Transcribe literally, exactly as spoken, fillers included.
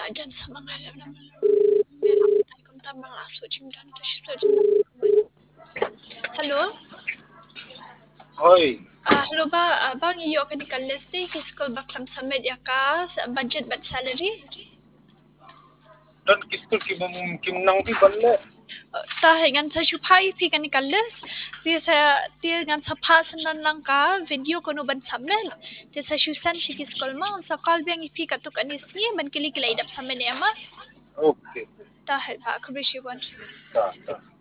dan semangalam naman meron tayo kung tamang aso jimdan to shito jimdan. Hello? Hoy, Ah, hello ba? Ah, bang iyo ka ni Kalesti kiskol baklam sa media ka sa budget but salary? dan kiskul ki bum kim nang ti balle. Tahi ngan sa shupai pi ka ni Kalis. Ti sa ti ngan sa pasanan lang ka video ko no ban samen. Ti sa shusan si kiskol mo sa kalbyang ipi ka to kanis ni man kilikilay dap sa men ema. Okay. Tahi ba ka bishiwan. Ta ta.